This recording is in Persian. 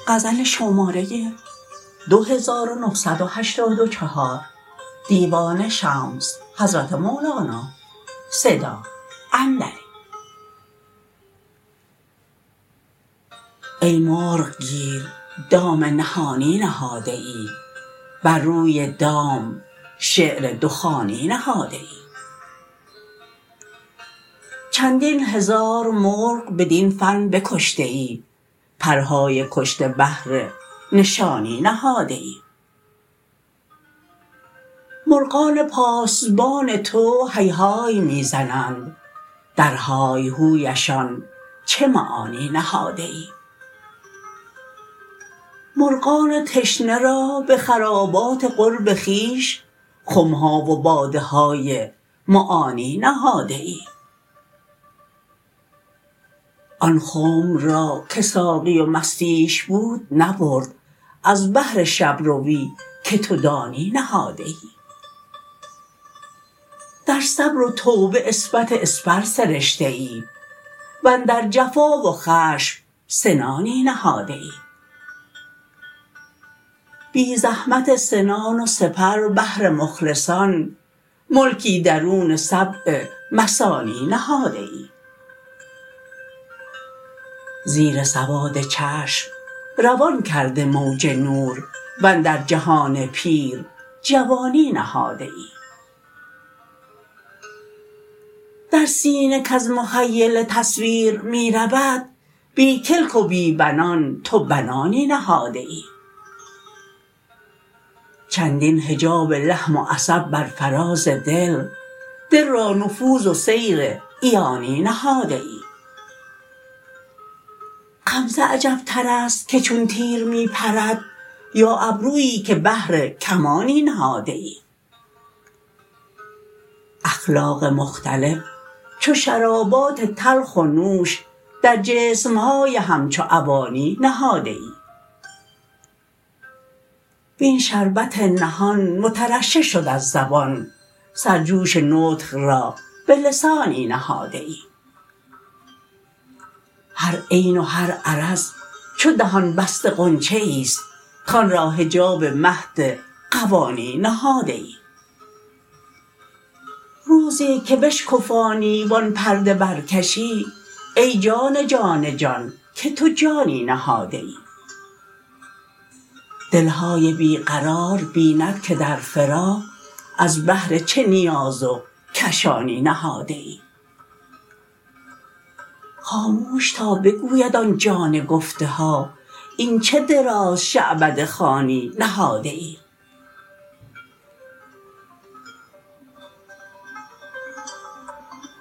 غزل شماره 2984 دیوان شمس حضرت مولانا صدا اندری. ای مرغ گیر دام نهانی نهاده ای، بر روی دام شعر دخانی نهاده ای. چندین هزار مرغ بدین فن بکشته ای، پرهای کشته بهر نشانی نهاده ای. مرغان پاسبان تو هیهای می زنند، در های هویشان چه معانی نهاده ای. مرغان تشنه را به خرابات قرب خویش، خمها و باده های معانی نهاده ای. آن خمر را که ساقی و مستیش بود نبرد، از بهر شبروی که تو دانی نهاده ای. در صبر و توبه عصمت اسپر سرشته ای، واندر جفا و خشم سنانی نهاده ای. بی زحمت سنان و سپر بهر مخلصان، ملکی درون سبع مثانی نهاده ای. زیر سواد چشم روان کرده موج نور، واندر جهان پیر جوانی نهاده ای. در سینه کز مخیله تصویر می رود، بی کلک و بی بنان تو بنانی نهاده ای. چندین حجاب لحم و عصب بر فراز دل، دل را نفوذ و سیر عیانی نهاده ای. غمزه عجبترست که چون تیر می پرد، یا ابرویی که بهر کمانی نهاده ای. اخلاق مختلف چو شرابات تلخ و نوش، در جسم های همچو اوانی نهاده ای. وین شربت نهان مترشح شد از زبان، سرجوش نطق را به لسانی نهاده ای. هر عین و هر عرض چو دهان بسته غنچه ایست، کان را حجاب مهد غوانی نهاده ای. روزی که بشکفانی و آن پرده برکشی، ای جان جان جان که تو جانی نهاده ای. دل های بی قرار بیند که در فراق، از بهر چه نیاز و کشانی نهاده ای. خاموش تا بگوید آن جان گفته ها، این چه دراز شعبده خوانی نهاده ای.